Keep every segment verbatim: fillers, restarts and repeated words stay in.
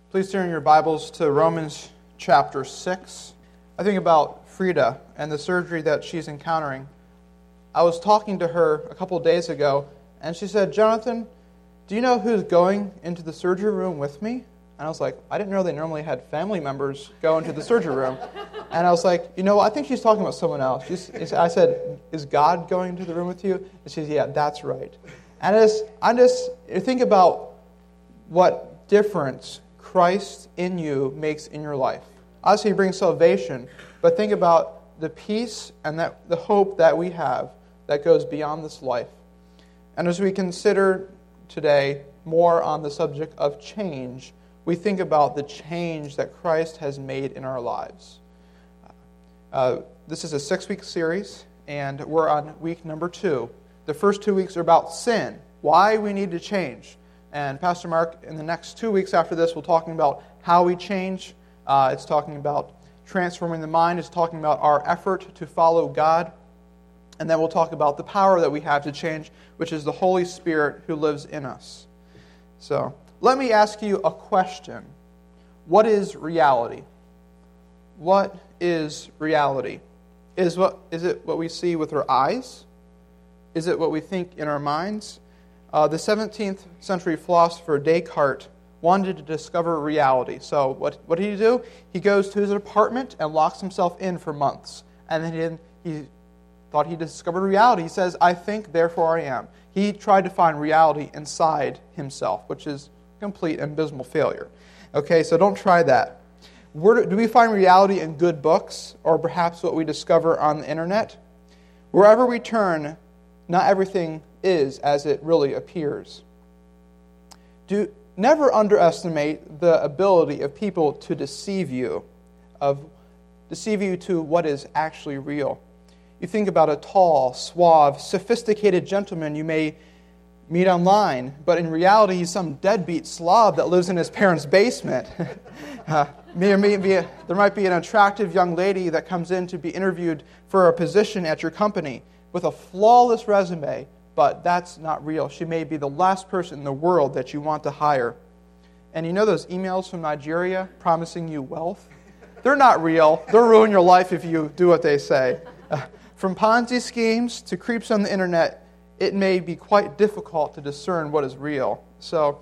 Please turn your Bibles to Romans chapter six. I think about Frida and the surgery that she's encountering. I was talking to her a couple of days ago, and she said, "Jonathan, do you know who's going into the surgery room with me?" And I was like, I didn't know they normally had family members go into the surgery room. And I was like, you know, I think she's talking about someone else. She's, I said, "Is God going into the room with you?" And she said, "Yeah, that's right." And I just, I just think about what difference Christ in you makes in your life. Obviously, He brings salvation, but think about the peace and that the hope that we have that goes beyond this life. And as we consider today more on the subject of change, we think about the change that Christ has made in our lives. Uh, this is a six-week series, and we're on week number two. The first two weeks are about sin, why we need to change. And Pastor Mark, in the next two weeks after this, will talking about how we change. Uh, it's talking about transforming the mind. It's talking about our effort to follow God. And then we'll talk about the power that we have to change, which is the Holy Spirit who lives in us. So, let me ask you a question. What is reality? What is reality? Is what is it what we see with our eyes? Is it what we think in our minds? Uh, the seventeenth century philosopher Descartes wanted to discover reality. So what, what did he do? He goes to his apartment and locks himself in for months. And then he, he thought he discovered reality. He says, "I think, therefore I am." He tried to find reality inside himself, which is complete and abysmal failure. Okay, so don't try that. Where do, do we find reality in good books, or perhaps what we discover on the internet? Wherever we turn, not everything is as it really appears. Do never underestimate the ability of people to deceive you, of deceive you to what is actually real. You think about a tall, suave, sophisticated gentleman you may meet online, but in reality he's some deadbeat slob that lives in his parents' basement. uh, may, may be a, there might be an attractive young lady that comes in to be interviewed for a position at your company with a flawless resume, but that's not real. She may be the last person in the world that you want to hire. And you know those emails from Nigeria promising you wealth? They're not real. They'll ruin your life if you do what they say. Uh, from Ponzi schemes to creeps on the internet, it may be quite difficult to discern what is real. So,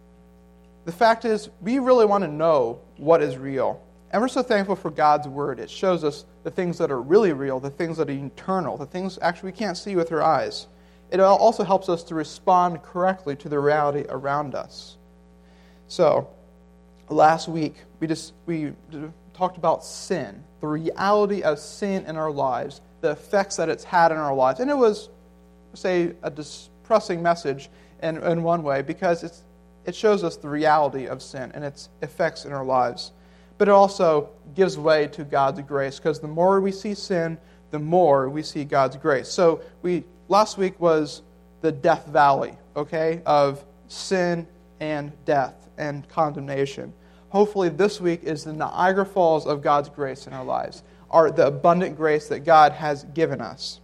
the fact is, we really want to know what is real. And we're so thankful for God's Word. It shows us the things that are really real, the things that are eternal, the things actually we can't see with our eyes. It also helps us to respond correctly to the reality around us. So, last week, we just we talked about sin, the reality of sin in our lives, the effects that it's had in our lives. And it was, say, a depressing message in, in one way, because it's, it shows us the reality of sin and its effects in our lives. But it also gives way to God's grace, because the more we see sin, the more we see God's grace. So we last week was the death valley, okay, of sin and death and condemnation. Hopefully this week is the Niagara Falls of God's grace in our lives, or the abundant grace that God has given us.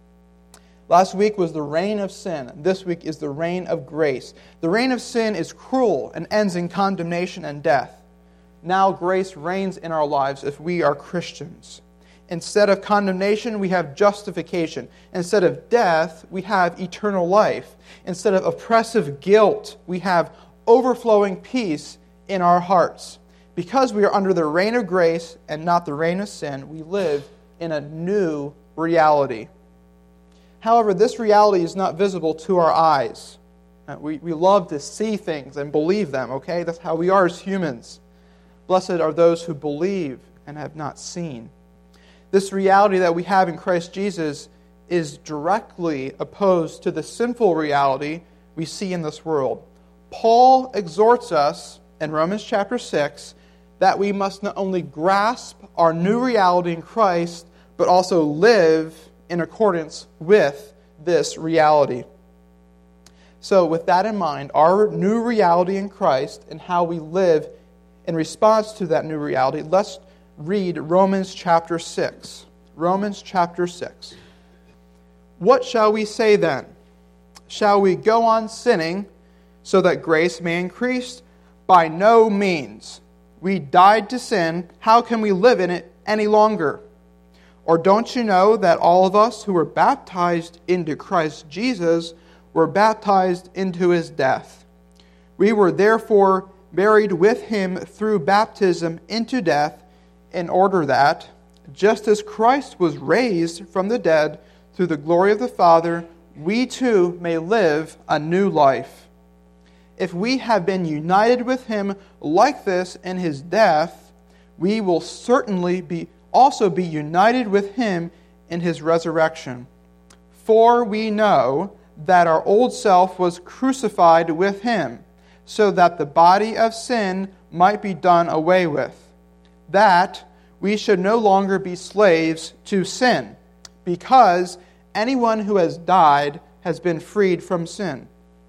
Last week was the reign of sin. This week is the reign of grace. The reign of sin is cruel and ends in condemnation and death. Now grace reigns in our lives if we are Christians. Instead of condemnation, we have justification. Instead of death, we have eternal life. Instead of oppressive guilt, we have overflowing peace in our hearts. Because we are under the reign of grace and not the reign of sin, we live in a new reality. However, this reality is not visible to our eyes. We, we love to see things and believe them, okay? That's how we are as humans. Blessed are those who believe and have not seen. This reality that we have in Christ Jesus is directly opposed to the sinful reality we see in this world. Paul exhorts us in Romans chapter six that we must not only grasp our new reality in Christ, but also live in accordance with this reality. So with that in mind, our new reality in Christ and how we live in response to that new reality, let's read Romans chapter six. Romans chapter six. What shall we say then? Shall we go on sinning so that grace may increase? By no means. We died to sin. How can we live in it any longer? Or don't you know that all of us who were baptized into Christ Jesus were baptized into his death? We were therefore buried with him through baptism into death, in order that, just as Christ was raised from the dead through the glory of the Father, we too may live a new life. If we have been united with him like this in his death, we will certainly be also be united with him in his resurrection. For we know that our old self was crucified with him, so that the body of sin might be done away with, that we should no longer be slaves to sin, because anyone who has died has been freed from sin.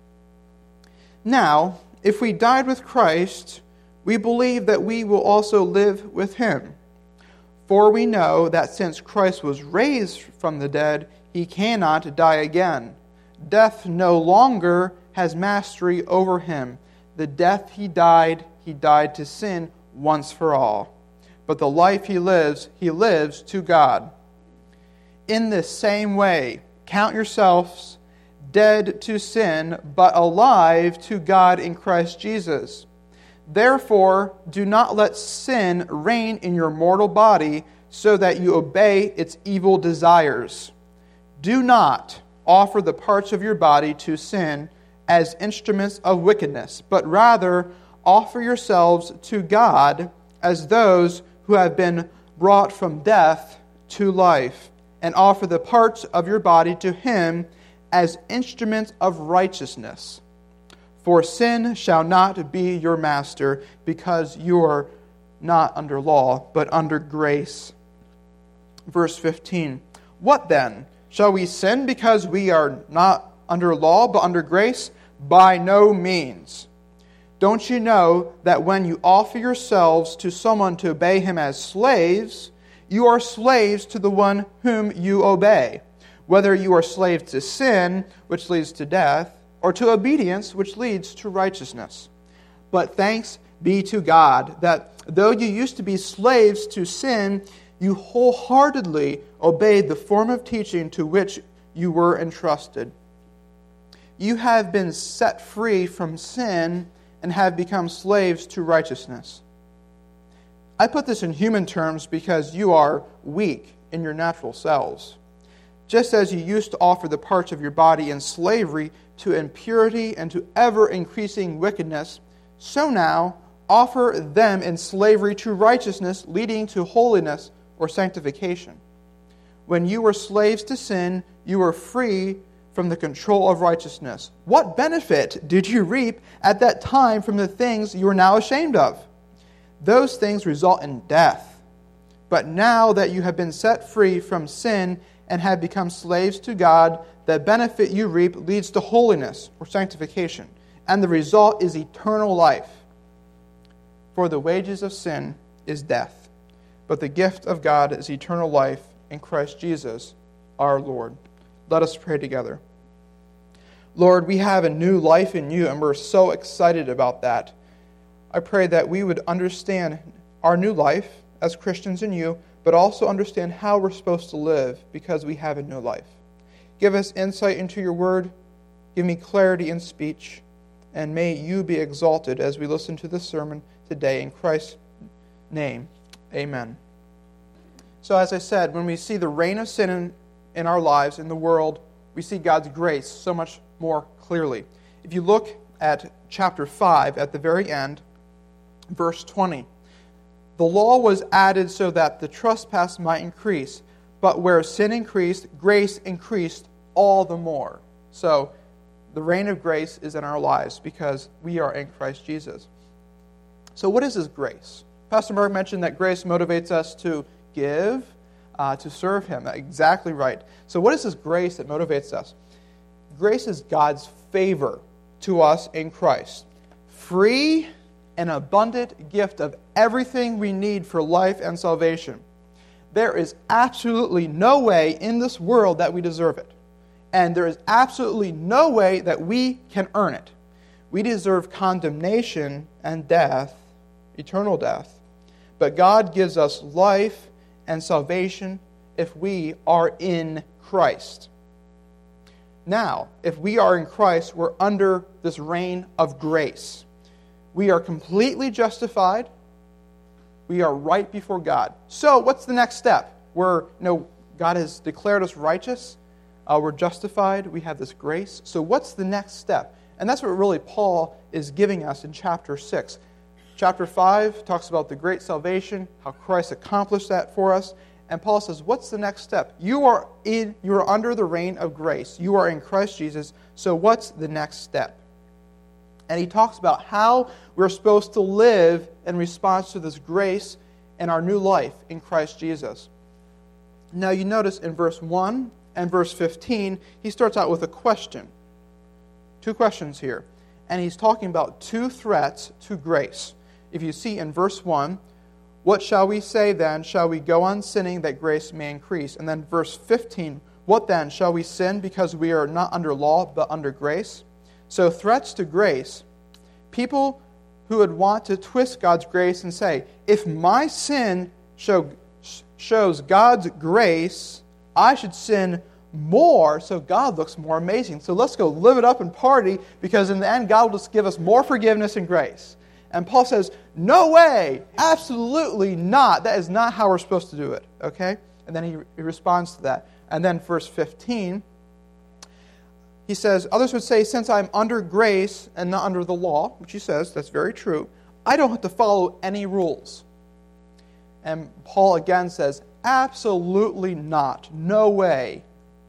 Now, if we died with Christ, we believe that we will also live with him. For we know that since Christ was raised from the dead, he cannot die again. Death no longer has mastery over him. The death he died, he died to sin once for all. But the life he lives, he lives to God. In this same way, count yourselves dead to sin, but alive to God in Christ Jesus. Therefore, do not let sin reign in your mortal body, so that you obey its evil desires. Do not offer the parts of your body to sin as instruments of wickedness, but rather offer yourselves to God as those who have been brought from death to life, and offer the parts of your body to him as instruments of righteousness. For sin shall not be your master, because you are not under law, but under grace. Verse fifteen. What then? Shall we sin because we are not under law, but under grace? By no means. Don't you know that when you offer yourselves to someone to obey him as slaves, you are slaves to the one whom you obey, whether you are slaves to sin, which leads to death, or to obedience, which leads to righteousness. But thanks be to God that though you used to be slaves to sin, you wholeheartedly obeyed the form of teaching to which you were entrusted. You have been set free from sin and have become slaves to righteousness. I put this in human terms because you are weak in your natural selves. Just as you used to offer the parts of your body in slavery to impurity and to ever-increasing wickedness, so now offer them in slavery to righteousness, leading to holiness or sanctification. When you were slaves to sin, you were free from the control of righteousness. What benefit did you reap at that time from the things you are now ashamed of? Those things result in death. But now that you have been set free from sin and have become slaves to God, the benefit you reap leads to holiness or sanctification, and the result is eternal life. For the wages of sin is death, but the gift of God is eternal life in Christ Jesus our Lord. Let us pray together. Lord, we have a new life in you, and we're so excited about that. I pray that we would understand our new life as Christians in you, but also understand how we're supposed to live because we have a new life. Give us insight into your word. Give me clarity in speech. And may you be exalted as we listen to this sermon today. In Christ's name, amen. So as I said, when we see the reign of sin in, in our lives, in the world, we see God's grace so much more clearly. If you look at chapter five, at the very end, verse twenty, the law was added so that the trespass might increase, but where sin increased, grace increased all the more. So the reign of grace is in our lives because we are in Christ Jesus. So what is this grace? Pastor Mark mentioned that grace motivates us to give, uh, to serve him. Exactly right. So what is this grace that motivates us? Grace is God's favor to us in Christ. Free and abundant gift of everything we need for life and salvation. There is absolutely no way in this world that we deserve it. And there is absolutely no way that we can earn it. we deserve condemnation and death, eternal death. But God gives us life and salvation if we are in Christ. Now, if we are in Christ, we're under this reign of grace. We are completely justified. We are right before God. So, what's the next step? We're, you know, God has declared us righteous. Uh, we're justified. We have this grace. So, what's the next step? And that's what really Paul is giving us in chapter six. Chapter five talks about the great salvation, how Christ accomplished that for us. And Paul says, what's the next step? You are in, you are under the reign of grace. You are in Christ Jesus. So what's the next step? And he talks about how we're supposed to live in response to this grace and our new life in Christ Jesus. Now you notice in verse one and verse fifteen, he starts out with a question. Two questions here. And he's talking about two threats to grace. If you see in verse one, what shall we say then? Shall we go on sinning that grace may increase? And then verse fifteen, what then? Shall we sin because we are not under law but under grace? So threats to grace, people who would want to twist God's grace and say, if my sin show, shows God's grace, I should sin more so God looks more amazing. So let's go live it up and party because in the end God will just give us more forgiveness and grace. And Paul says, no way, absolutely not. That is not how we're supposed to do it, okay? And then he, he responds to that. And then verse fifteen, he says, others would say, since I'm under grace and not under the law, which he says, that's very true, I don't have to follow any rules. And Paul again says, absolutely not, no way.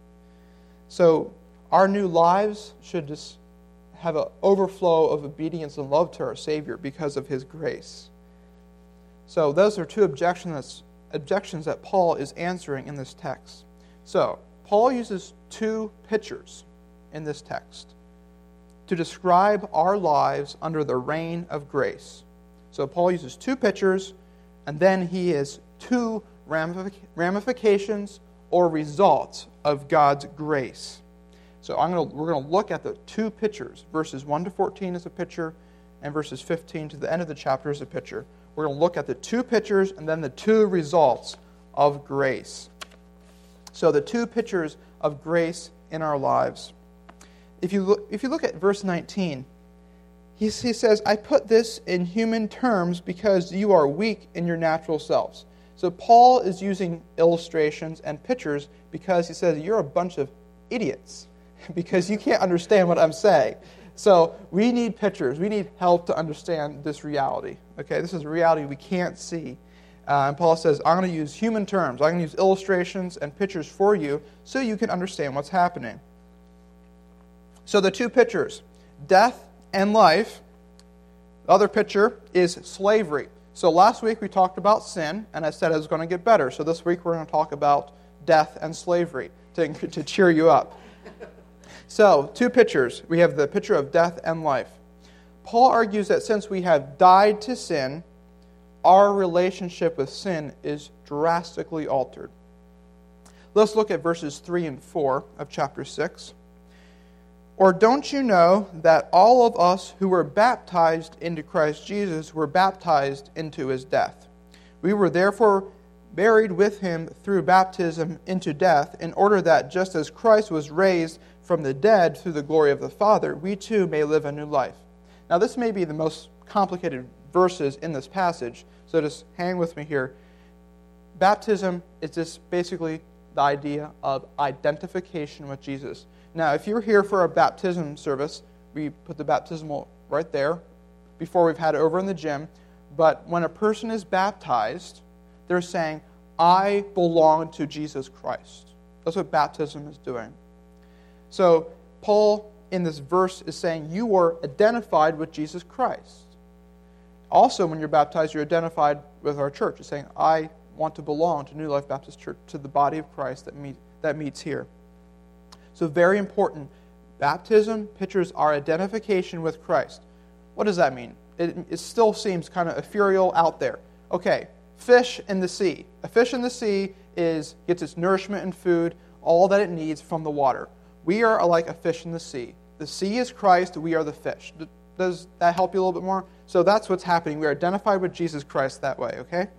So our new lives should just have an overflow of obedience and love to our Savior because of His grace. So those are two objections, objections that Paul is answering in this text. So Paul uses two pictures in this text to describe our lives under the reign of grace. So Paul uses two pictures, and then he has two ramifications or results of God's grace. So I'm going to, we're going to look at the two pictures. Verses one to fourteen is a picture, and verses fifteen to the end of the chapter is a picture. We're going to look at the two pictures and then the two results of grace. So the two pictures of grace in our lives. If you look, if you look at verse nineteen, he, he says, I put this in human terms because you are weak in your natural selves. So Paul is using illustrations and pictures because he says you're a bunch of idiots because you can't understand what I'm saying. So we need pictures. We need help to understand this reality. Okay, this is a reality we can't see. Uh, and Paul says, I'm going to use human terms. I'm going to use illustrations and pictures for you so you can understand what's happening. So the two pictures, death and life. The other picture is slavery. So last week we talked about sin, and I said it was going to get better. So this week we're going to talk about death and slavery to, to cheer you up. So, two pictures. We have the picture of death and life. Paul argues that since we have died to sin, our relationship with sin is drastically altered. Let's look at verses three and four of chapter six. Or don't you know that all of us who were baptized into Christ Jesus were baptized into His death? We were therefore buried with Him through baptism into death, in order that just as Christ was raised from the dead through the glory of the Father, we too may live a new life. Now this may be the most complicated verses in this passage, so just hang with me here. Baptism is just basically the idea of identification with Jesus. Now, if you're here for a baptism service, we put the baptismal right there before we've had it over in the gym. But when a person is baptized, they're saying, I belong to Jesus Christ. That's what baptism is doing. So Paul, in this verse, is saying you are identified with Jesus Christ. Also, when you're baptized, you're identified with our church. It's saying, I want to belong to New Life Baptist Church, to the body of Christ that, meet, that meets here. So very important. Baptism pictures our identification with Christ. What does that mean? It, it still seems kind of ethereal out there. Okay, fish in the sea. A fish in the sea is gets its nourishment and food, all that it needs from the water. We are like a fish in the sea. The sea is Christ, we are the fish. Does that help you a little bit more? So that's what's happening. We are identified with Jesus Christ that way, okay?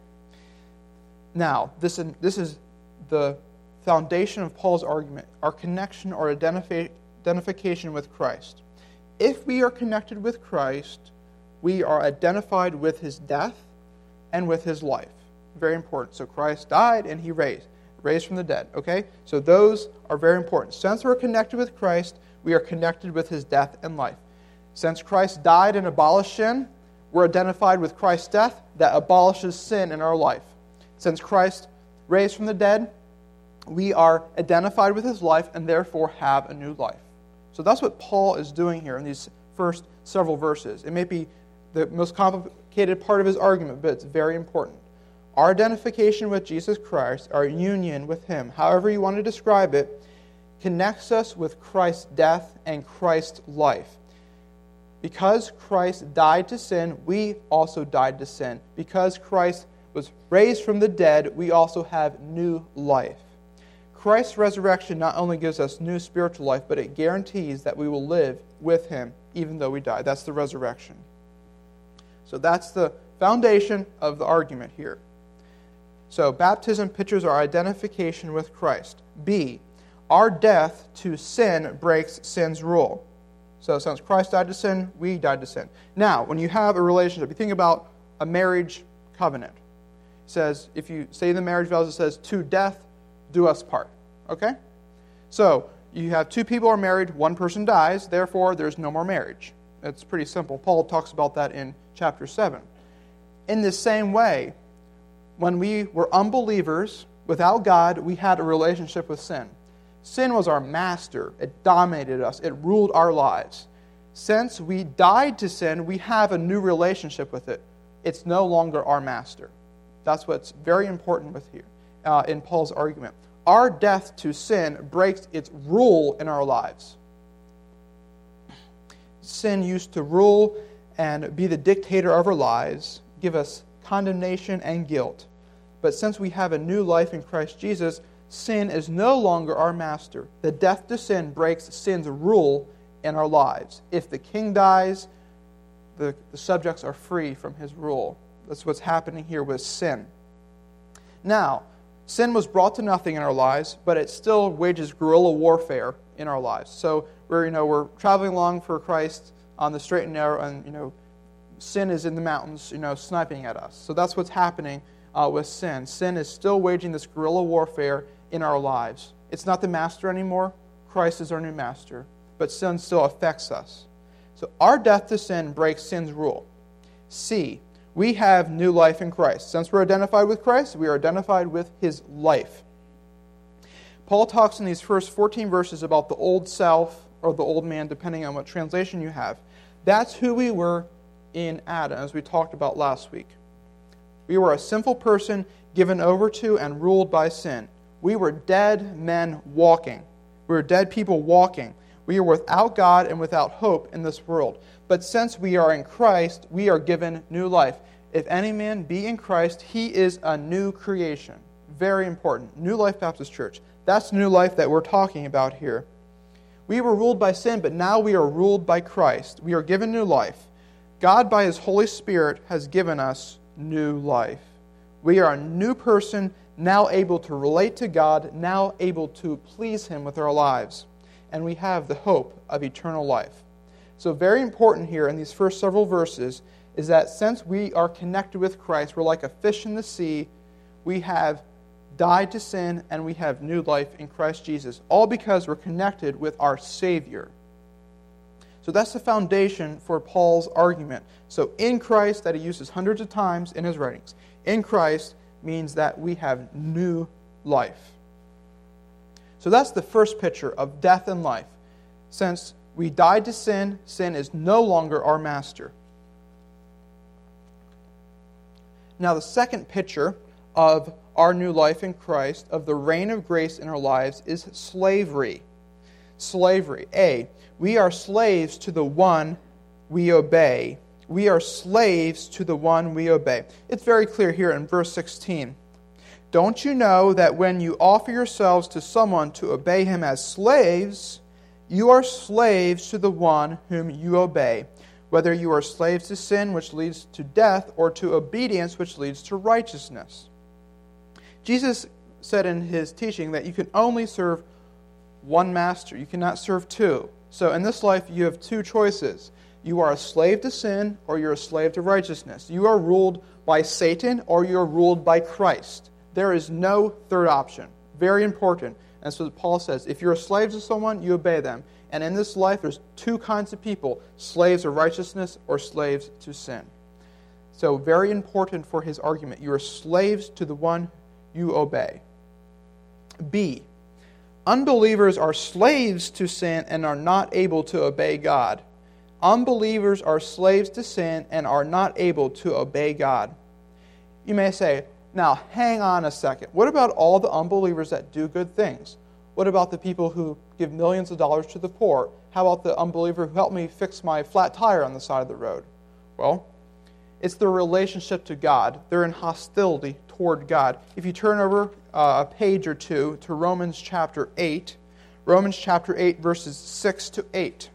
Now, this, this is the foundation of Paul's argument, our connection or identifi- identification with Christ. If we are connected with Christ, we are identified with his death and with his life. Very important. So Christ died and he raised, raised from the dead, okay? So those are very important. Since we're connected with Christ, we are connected with his death and life. Since Christ died and abolished sin, we're identified with Christ's death that abolishes sin in our life. Since Christ raised from the dead, we are identified with his life and therefore have a new life. So that's what Paul is doing here in these first several verses. It may be the most complicated part of his argument, but it's very important. Our identification with Jesus Christ, our union with him, however you want to describe it, connects us with Christ's death and Christ's life. Because Christ died to sin, we also died to sin. Because Christ was raised from the dead, we also have new life. Christ's resurrection not only gives us new spiritual life, but it guarantees that we will live with him even though we die. That's the resurrection. So that's the foundation of the argument here. So baptism pictures our identification with Christ. B, our death to sin breaks sin's rule. So since Christ died to sin, we died to sin. Now, when you have a relationship, you think about a marriage covenant. It says, if you say the marriage vows, it says, to death do us part. Okay? So, you have two people are married, one person dies, therefore there's no more marriage. It's pretty simple. Paul talks about that in chapter seven. In the same way, when we were unbelievers, without God, we had a relationship with sin. Sin was our master. It dominated us. It ruled our lives. Since we died to sin, we have a new relationship with it. It's no longer our master. That's what's very important with here uh, in Paul's argument. Our death to sin breaks its rule in our lives. Sin used to rule and be the dictator of our lives, give us condemnation and guilt. But since we have a new life in Christ Jesus, sin is no longer our master. The death to sin breaks sin's rule in our lives. If the king dies, the, the subjects are free from his rule. That's what's happening here with sin. Now, sin was brought to nothing in our lives, but it still wages guerrilla warfare in our lives. So we're, you know, we're traveling along for Christ on the straight and narrow, and you know, sin is in the mountains, you know, sniping at us. So that's what's happening uh, with sin. Sin is still waging this guerrilla warfare in our lives. It's not the master anymore. Christ is our new master, but sin still affects us. So our death to sin breaks sin's rule. C, we have new life in Christ. Since we're identified with Christ, we are identified with his life. Paul talks in these first fourteen verses about the old self or the old man, depending on what translation you have. That's who we were in Adam, as we talked about last week. We were a sinful person given over to and ruled by sin. We were dead men walking. We were dead people walking. We are without God and without hope in this world. But since we are in Christ, we are given new life. If any man be in Christ, he is a new creation. Very important. New Life Baptist Church. That's new life that we're talking about here. We were ruled by sin, but now we are ruled by Christ. We are given new life. God, by his Holy Spirit, has given us new life. We are a new person, now able to relate to God, now able to please him with our lives. And we have the hope of eternal life. So very important here in these first several verses is that since we are connected with Christ, we're like a fish in the sea. We have died to sin and we have new life in Christ Jesus, all because we're connected with our Savior. So that's the foundation for Paul's argument. So in Christ, that he uses hundreds of times in his writings, in Christ means that we have new life. So that's the first picture of death and life. Since we died to sin, sin is no longer our master. Now the second picture of our new life in Christ, of the reign of grace in our lives, is slavery. Slavery. A, we are slaves to the one we obey. We are slaves to the one we obey. It's very clear here in verse sixteen. Don't you know that when you offer yourselves to someone to obey him as slaves, you are slaves to the one whom you obey, whether you are slaves to sin, which leads to death, or to obedience, which leads to righteousness. Jesus said in his teaching that you can only serve one master. You cannot serve two. So in this life, you have two choices. You are a slave to sin, or you're a slave to righteousness. You are ruled by Satan, or you are ruled by Christ. There is no third option. Very important. And so Paul says, if you're a slave to someone, you obey them. And in this life, there's two kinds of people, slaves of righteousness or slaves to sin. So very important for his argument. You are slaves to the one you obey. B, unbelievers are slaves to sin and are not able to obey God. Unbelievers are slaves to sin and are not able to obey God. You may say, now hang on a second. What about all the unbelievers that do good things? What about the people who give millions of dollars to the poor? How about the unbeliever who helped me fix my flat tire on the side of the road? Well, it's their relationship to God. They're in hostility toward God. If you turn over uh, a page or two to Romans chapter eight, Romans chapter eight, verses six to eight,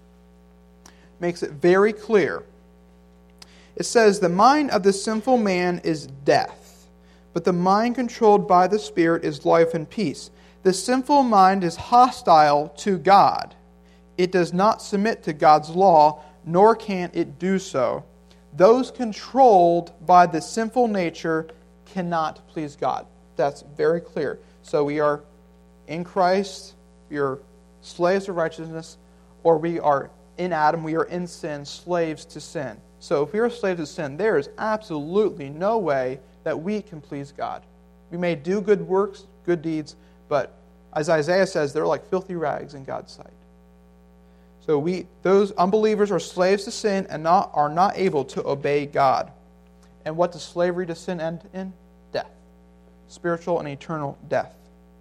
makes it very clear. It says, the mind of the sinful man is death, but the mind controlled by the Spirit is life and peace. The sinful mind is hostile to God. It does not submit to God's law, nor can it do so. Those controlled by the sinful nature cannot please God. That's very clear. So we are in Christ, we are slaves of righteousness, or we are in Adam, we are in sin, slaves to sin. So if we are slaves to sin, there is absolutely no way that we can please God. We may do good works, good deeds, but as Isaiah says, they're like filthy rags in God's sight. So we, those unbelievers are slaves to sin and not, are not able to obey God. And what does slavery to sin end in? Death. Spiritual and eternal death.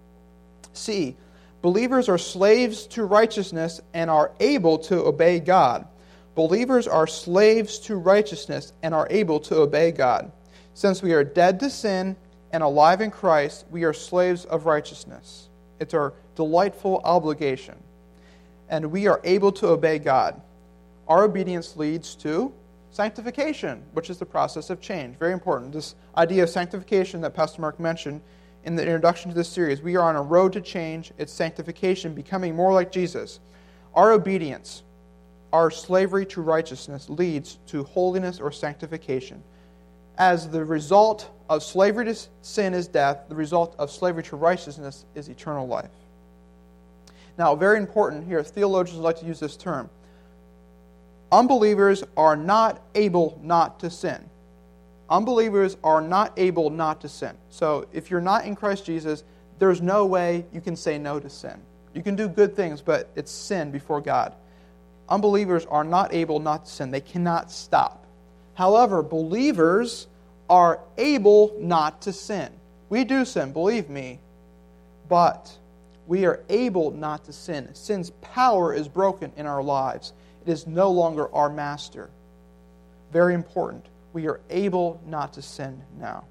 C, believers are slaves to righteousness and are able to obey God. Believers are slaves to righteousness and are able to obey God. Since we are dead to sin and alive in Christ, we are slaves of righteousness. It's our delightful obligation. And we are able to obey God. Our obedience leads to sanctification, which is the process of change. Very important. This idea of sanctification that Pastor Mark mentioned in the introduction to this series. We are on a road to change. It's sanctification, becoming more like Jesus. Our obedience, our slavery to righteousness, leads to holiness or sanctification. As the result of slavery to sin is death, the result of slavery to righteousness is eternal life. Now, very important here, theologians like to use this term. Unbelievers are not able not to sin. Unbelievers are not able not to sin. So if you're not in Christ Jesus, there's no way you can say no to sin. You can do good things, but it's sin before God. Unbelievers are not able not to sin. They cannot stop. However, believers are able not to sin. We do sin, believe me, but we are able not to sin. Sin's power is broken in our lives. It is no longer our master. Very important. We are able not to sin now.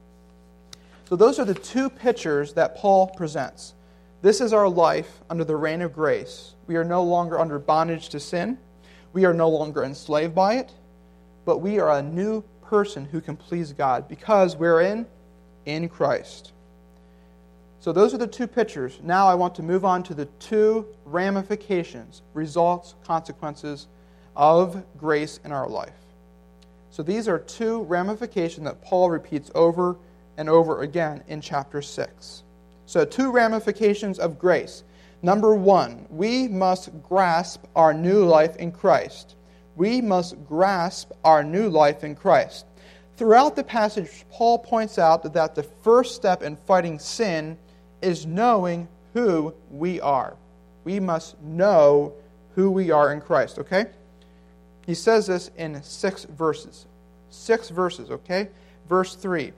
So those are the two pictures that Paul presents. This is our life under the reign of grace. We are no longer under bondage to sin. We are no longer enslaved by it. But we are a new person who can please God because we're in, in Christ. So those are the two pictures. Now I want to move on to the two ramifications, results, consequences of grace in our life. So these are two ramifications that Paul repeats over and over again in chapter six. So two ramifications of grace. Number one, we must grasp our new life in Christ. We must grasp our new life in Christ. Throughout the passage, Paul points out that the first step in fighting sin is knowing who we are. We must know who we are in Christ, okay? He says this in six verses. Six verses, okay? Verse three.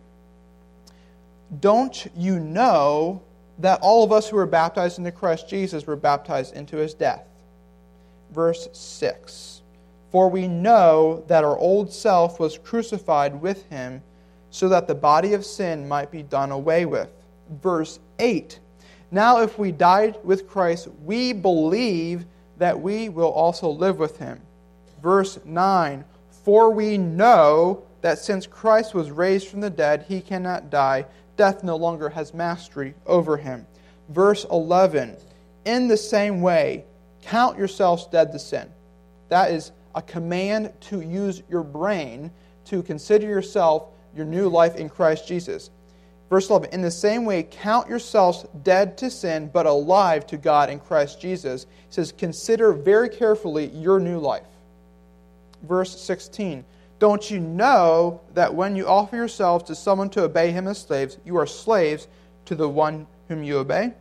Don't you know that all of us who were baptized into Christ Jesus were baptized into his death? Verse six. For we know that our old self was crucified with him so that the body of sin might be done away with. Verse eight. Now if we died with Christ, we believe that we will also live with him. verse nine, for we know that since Christ was raised from the dead, he cannot die. Death no longer has mastery over him. Verse eleven, in the same way, count yourselves dead to sin. That is a command to use your brain to consider yourself your new life in Christ Jesus. Verse eleven, in the same way, count yourselves dead to sin, but alive to God in Christ Jesus. He says, consider very carefully your new life. Verse sixteen, don't you know that when you offer yourselves to someone to obey him as slaves, you are slaves to the one whom you obey?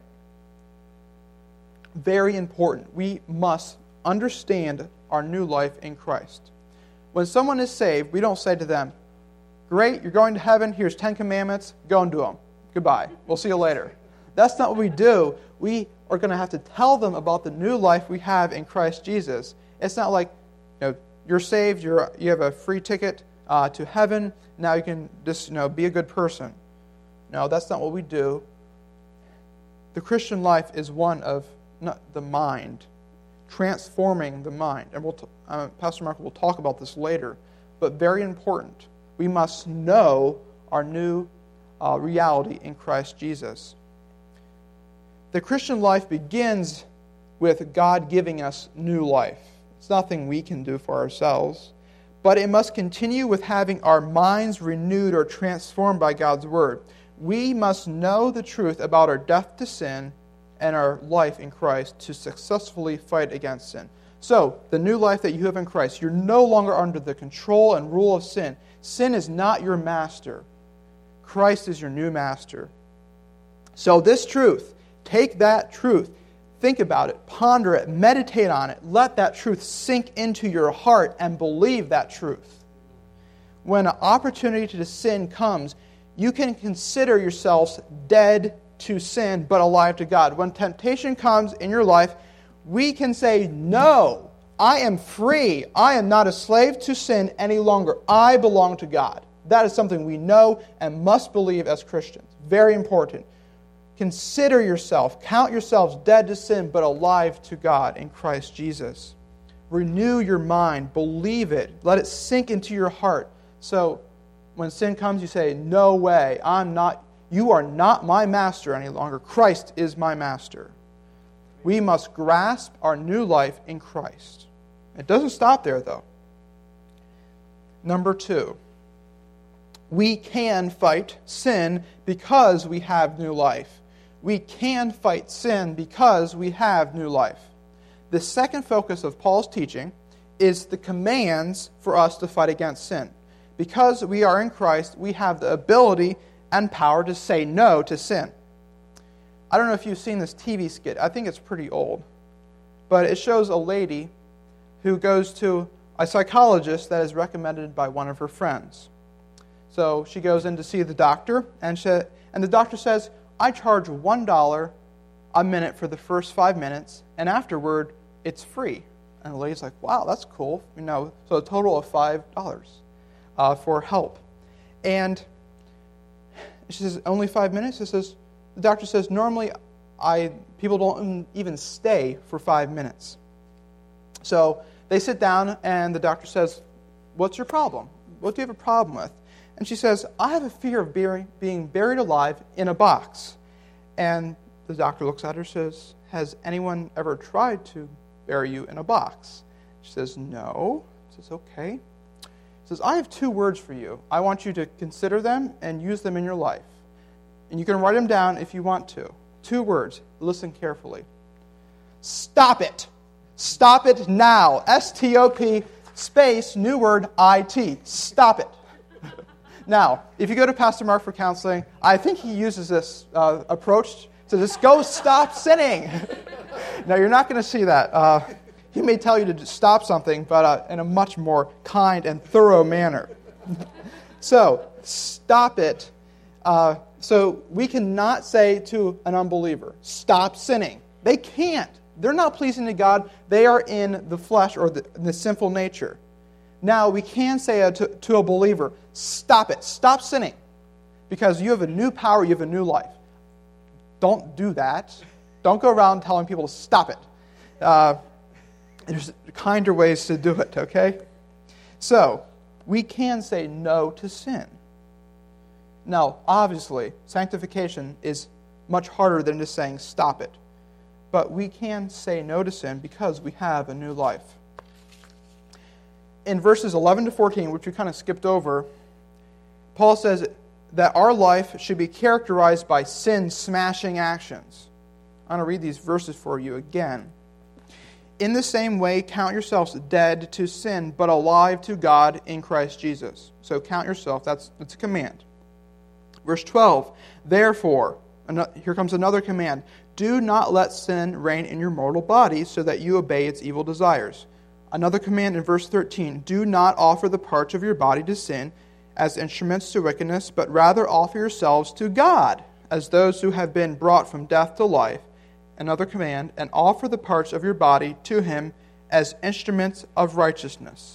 Very important. We must understand our new life in Christ. When someone is saved, we don't say to them, great, you're going to heaven, here's Ten Commandments, go and do them. Goodbye. We'll see you later. That's not what we do. We are going to have to tell them about the new life we have in Christ Jesus. It's not like, you know, you're saved, you're, you have a free ticket uh, to heaven, now you can just, you know, be a good person. No, that's not what we do. The Christian life is one of not the mind, transforming the mind. And we'll t- uh, Pastor Mark will talk about this later, but very important. We must know our new uh, reality in Christ Jesus. The Christian life begins with God giving us new life. It's nothing we can do for ourselves, but it must continue with having our minds renewed or transformed by God's Word. We must know the truth about our death to sin and our life in Christ to successfully fight against sin. So, the new life that you have in Christ, you're no longer under the control and rule of sin. Sin is not your master. Christ is your new master. So this truth, take that truth, think about it, ponder it, meditate on it. Let that truth sink into your heart and believe that truth. When an opportunity to sin comes, you can consider yourselves dead to sin but alive to God. When temptation comes in your life, we can say, no, I am free. I am not a slave to sin any longer. I belong to God. That is something we know and must believe as Christians. Very important. Consider yourself, count yourselves dead to sin, but alive to God in Christ Jesus. Renew your mind, believe it, let it sink into your heart. So when sin comes, you say, no way, I'm not, you are not my master any longer. Christ is my master. We must grasp our new life in Christ. It doesn't stop there, though. Number two, we can fight sin because we have new life. We can fight sin because we have new life. The second focus of Paul's teaching is the commands for us to fight against sin. Because we are in Christ, we have the ability and power to say no to sin. I don't know if you've seen this T V skit. I think it's pretty old. But it shows a lady who goes to a psychologist that is recommended by one of her friends. So she goes in to see the doctor, and she, and the doctor says, I charge one dollar a minute for the first five minutes, and afterward, it's free. And the lady's like, wow, that's cool. You know, so a total of five dollars uh, for help. And she says, only five minutes? She says, the doctor says, normally I people don't even stay for five minutes. So they sit down, and the doctor says, what's your problem? What do you have a problem with? And she says, I have a fear of being buried alive in a box. And the doctor looks at her and says, has anyone ever tried to bury you in a box? She says, no. He says, okay. He says, I have two words for you. I want you to consider them and use them in your life. And you can write them down if you want to. Two words. Listen carefully. Stop it. Stop it now. S T O P space, new word, I T. Stop it. Now, if you go to Pastor Mark for counseling, I think he uses this uh, approach to just go stop sinning. No, you're not going to see that. Uh, he may tell you to stop something, but uh, in a much more kind and thorough manner. So, stop it. Uh, so, we cannot say to an unbeliever, stop sinning. They can't. They're not pleasing to God. They are in the flesh or the, the sinful nature. Now, we can say to, to a believer, stop it. Stop sinning. Because you have a new power, you have a new life. Don't do that. Don't go around telling people to stop it. Uh, There's kinder ways to do it, okay? So, we can say no to sin. Now, obviously, sanctification is much harder than just saying stop it. But we can say no to sin because we have a new life. In verses eleven to fourteen, which we kind of skipped over, Paul says that our life should be characterized by sin-smashing actions. I'm going to read these verses for you again. In the same way, count yourselves dead to sin, but alive to God in Christ Jesus. So count yourself, that's, that's a command. Verse twelve, therefore, here comes another command, do not let sin reign in your mortal body so that you obey its evil desires. Another command in verse thirteen, do not offer the parts of your body to sin as instruments to wickedness, but rather offer yourselves to God as those who have been brought from death to life. Another command, and offer the parts of your body to Him as instruments of righteousness.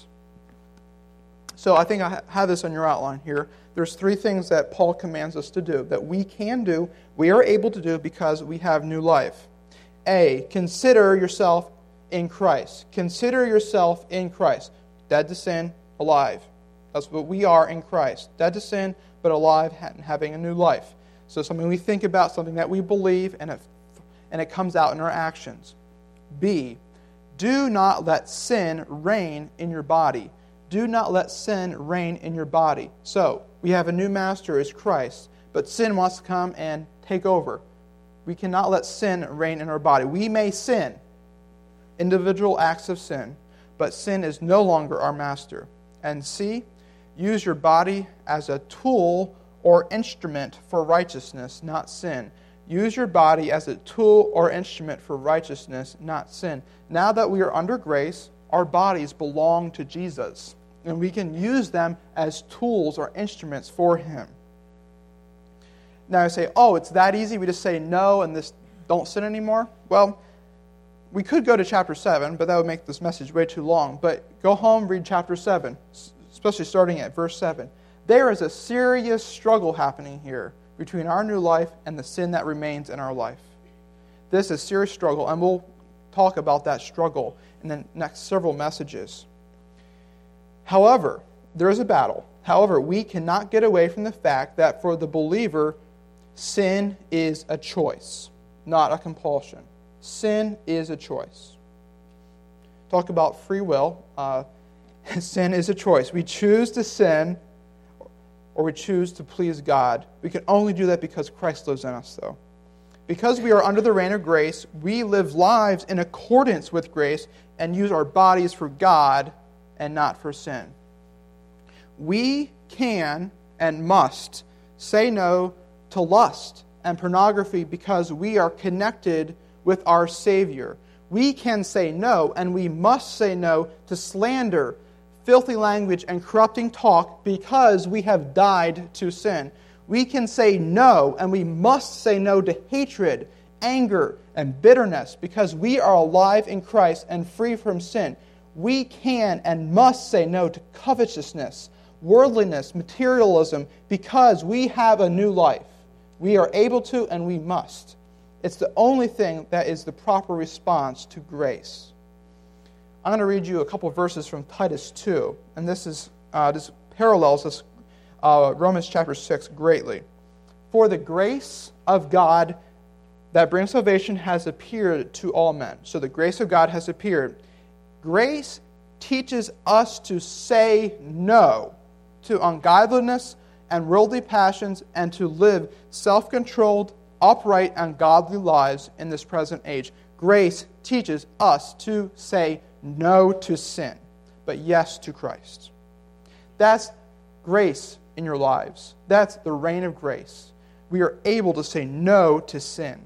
So I think I have this on your outline here. There's three things that Paul commands us to do, that we can do, we are able to do because we have new life. A, consider yourself in Christ. Consider yourself in Christ. Dead to sin, alive. That's what we are in Christ. Dead to sin, but alive and having a new life. So something we think about, something that we believe, and it, and it comes out in our actions. B, do not let sin reign in your body. Do not let sin reign in your body. So, we have a new master as Christ, but sin wants to come and take over. We cannot let sin reign in our body. We may sin, individual acts of sin, but sin is no longer our master. And C, use your body as a tool or instrument for righteousness, not sin. Use your body as a tool or instrument for righteousness, not sin. Now that we are under grace, our bodies belong to Jesus, and we can use them as tools or instruments for Him. Now I say, oh, it's that easy? We just say no and this don't sin anymore? Well, we could go to chapter seven, but that would make this message way too long. But go home, read chapter seven, especially starting at verse seven. There is a serious struggle happening here between our new life and the sin that remains in our life. This is a serious struggle, and we'll talk about that struggle in the next several messages. However, there is a battle. However, we cannot get away from the fact that for the believer, sin is a choice, not a compulsion. Sin is a choice. Talk about free will. Uh, sin is a choice. We choose to sin or we choose to please God. We can only do that because Christ lives in us, though. Because we are under the reign of grace, we live lives in accordance with grace and use our bodies for God and not for sin. We can and must say no to lust and pornography because we are connected with our Savior. We can say no, and we must say no to slander, filthy language, and corrupting talk because we have died to sin. We can say no, and we must say no to hatred, anger, and bitterness because we are alive in Christ and free from sin. We can and must say no to covetousness, worldliness, materialism because we have a new life. We are able to and we must. It's the only thing that is the proper response to grace. I'm going to read you a couple of verses from Titus two, and this is uh, this parallels this uh, Romans chapter six greatly. For the grace of God that brings salvation has appeared to all men. So the grace of God has appeared. Grace teaches us to say no to ungodliness and worldly passions and to live self-controlled, upright, and godly lives in this present age. Grace teaches us to say no to sin, but yes to Christ. That's grace in your lives. That's the reign of grace. We are able to say no to sin.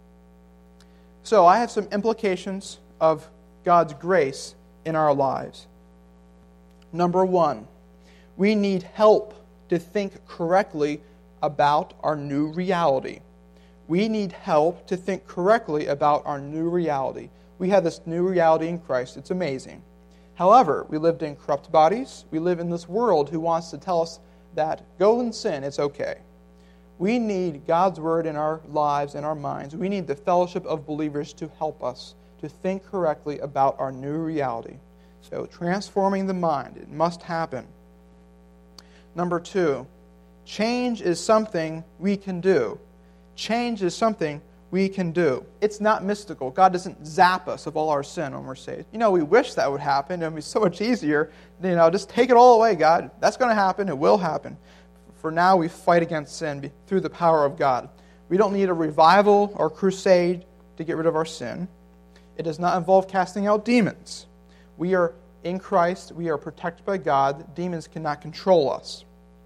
So I have some implications of God's grace in our lives. Number one, we need help to think correctly about our new reality. We need help to think correctly about our new reality. We have this new reality in Christ. It's amazing. However, we lived in corrupt bodies. We live in this world who wants to tell us that go and sin, it's okay. We need God's word in our lives and our minds. We need the fellowship of believers to help us, to think correctly about our new reality. So transforming the mind, it must happen. Number two, change is something we can do. Change is something we can do. It's not mystical. God doesn't zap us of all our sin when we're saved. You know, we wish that would happen. It would be so much easier. You know, just take it all away, God. That's going to happen. It will happen. For now, we fight against sin through the power of God. We don't need a revival or crusade to get rid of our sin. It does not involve casting out demons. We are in Christ. We are protected by God. Demons cannot control us.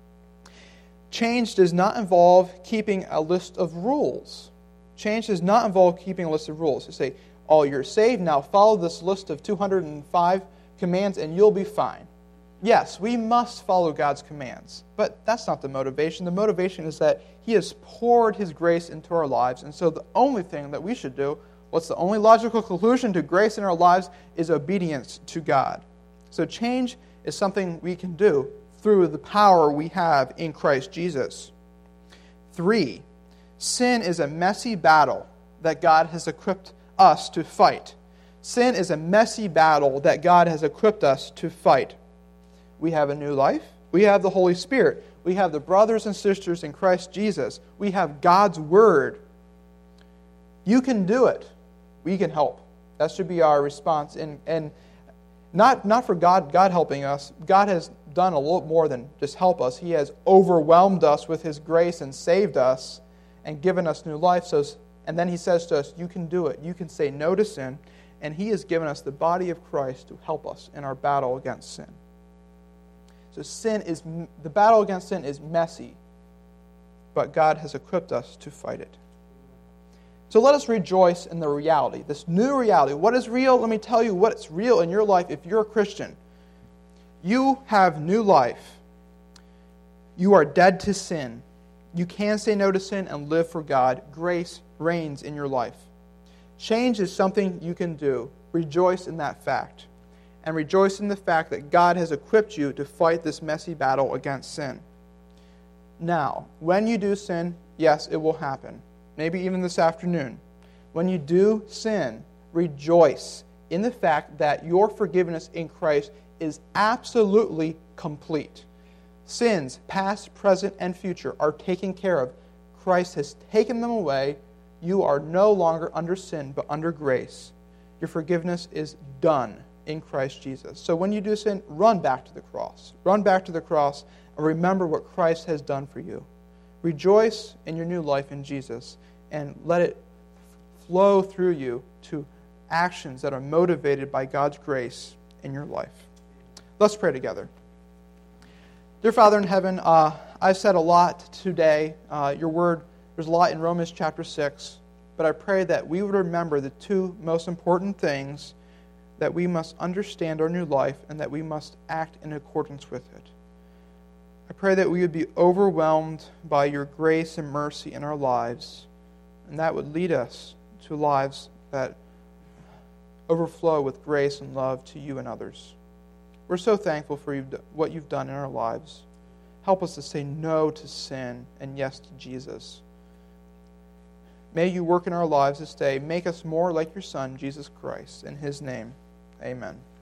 Change does not involve keeping a list of rules. Change does not involve keeping a list of rules. You say, oh, you're saved, now follow this list of two hundred five commands and you'll be fine. Yes, we must follow God's commands, but that's not the motivation. The motivation is that He has poured His grace into our lives, and so the only thing that we should do, what's the only logical conclusion to grace in our lives, is obedience to God. So change is something we can do through the power we have in Christ Jesus. Three, sin is a messy battle that God has equipped us to fight. Sin is a messy battle that God has equipped us to fight. We have a new life. We have the Holy Spirit. We have the brothers and sisters in Christ Jesus. We have God's Word. You can do it. We can help. That should be our response. And, and not, not for God, God helping us. God has done a lot more than just help us. He has overwhelmed us with His grace and saved us and given us new life. So, and then He says to us, you can do it. You can say no to sin. And He has given us the body of Christ to help us in our battle against sin. So sin is the battle against sin is messy, but God has equipped us to fight it. So let us rejoice in the reality, this new reality. What is real? Let me tell you what's real in your life if you're a Christian. You have new life. You are dead to sin. You can say no to sin and live for God. Grace reigns in your life. Change is something you can do. Rejoice in that fact. And rejoice in the fact that God has equipped you to fight this messy battle against sin. Now, when you do sin, yes, it will happen. Maybe even this afternoon. When you do sin, rejoice in the fact that your forgiveness in Christ is absolutely complete. Sins, past, present, and future, are taken care of. Christ has taken them away. You are no longer under sin, but under grace. Your forgiveness is done in Christ Jesus. So when you do sin, run back to the cross. Run back to the cross and remember what Christ has done for you. Rejoice in your new life in Jesus and let it flow through you to actions that are motivated by God's grace in your life. Let's pray together. Dear Father in heaven, uh, I've said a lot today. Uh, your word, there's a lot in Romans chapter six, but I pray that we would remember the two most important things, that we must understand our new life and that we must act in accordance with it. I pray that we would be overwhelmed by your grace and mercy in our lives, and that would lead us to lives that overflow with grace and love to you and others. We're so thankful for you, what you've done in our lives. Help us to say no to sin and yes to Jesus. May you work in our lives this day. Make us more like your Son, Jesus Christ. In His name, amen.